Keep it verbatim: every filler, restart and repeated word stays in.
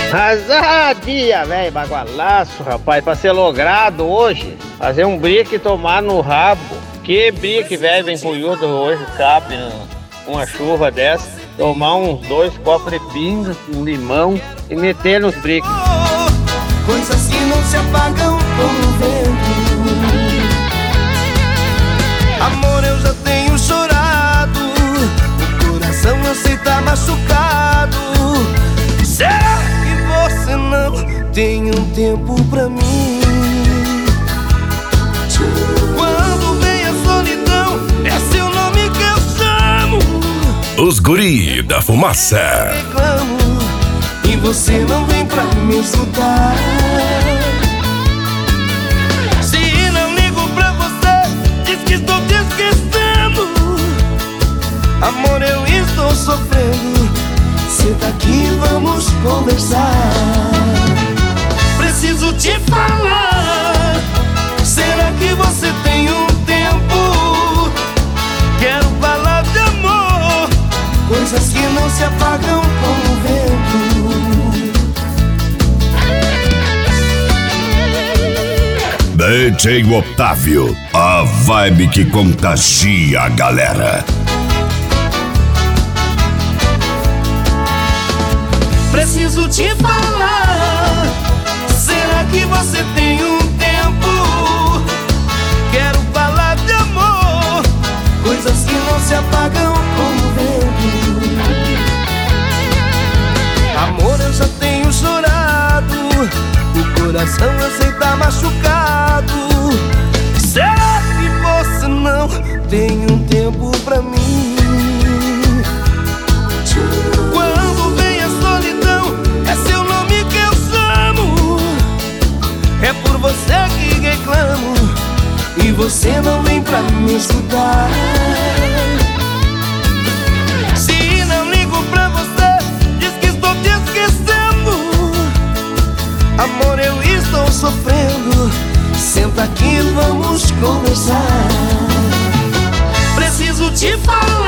Azadia, velho, bagualaço, rapaz, pra ser logrado hoje, fazer um brick e tomar no rabo. Que brick, velho, bem punhudo hoje, cabe uma chuva dessa. Tomar uns dois copos de pinga, um limão e meter nos brick. Coisas que não se apagam como o vento. Amor, eu já tenho chorado, o coração eu sei tá machucado. Será que você não tem um tempo pra mim? Quando vem a solidão, é seu nome que eu chamo. Os Guri da Fumaça. Eu reclamo, e você não vem pra me escutar. Se não ligo pra você, diz que estou te esquecendo. Amor, eu estou sofrendo. Senta aqui, vamos conversar. Preciso te falar. Será que você tem um tempo? Quero falar de amor, coisas que não se apagam como o vento. D J Otávio, a vibe que contagia a galera. Preciso te falar. Será que você tem um tempo? Quero falar de amor, coisas que não se apagam como o vento. Amor, eu já tenho chorado, o coração eu sei tá machucado. Será que você não tem um tempo pra mim? Quando vem a solidão, é seu nome que eu chamo. É por você que reclamo, e você não vem pra me escutar. Se não ligo pra você, diz que estou te esquecendo. Amor, eu estou sofrendo. Senta aqui, vamos conversar. Preciso te falar.